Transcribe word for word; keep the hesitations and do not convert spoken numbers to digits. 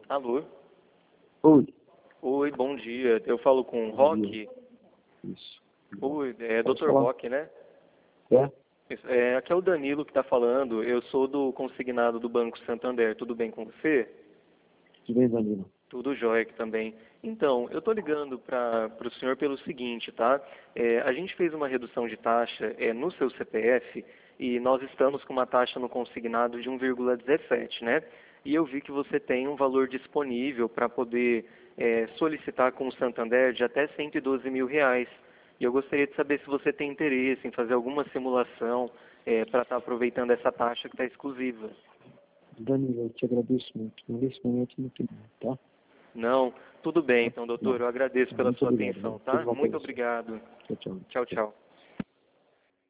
Alô? Oi. Oi, bom dia. Eu falo com o Roque? Isso. Oi, é Pode doutor falar. Roque, né? É? Isso, é, aqui é o Danilo que está falando. Eu sou do consignado do Banco Santander. Tudo bem com você? Tudo bem, Danilo? Tudo jóia aqui também. Então, eu estou ligando para o senhor pelo seguinte, tá? É, a gente fez uma redução de taxa é, no seu C P F e nós estamos com uma taxa no consignado de um vírgula dezessete, né? E eu vi que você tem um valor disponível para poder é, solicitar com o Santander de até cento e doze mil reais. E eu gostaria de saber se você tem interesse em fazer alguma simulação é, para estar aproveitando essa taxa que está exclusiva. Danilo, eu te agradeço muito. Nesse momento não tem, tá? Não? Tudo bem, então, doutor. Não. Eu agradeço pela Muito sua obrigado, atenção, viu? tá? Tudo bom pra Muito você. obrigado. Tchau, tchau. Tchau, tchau.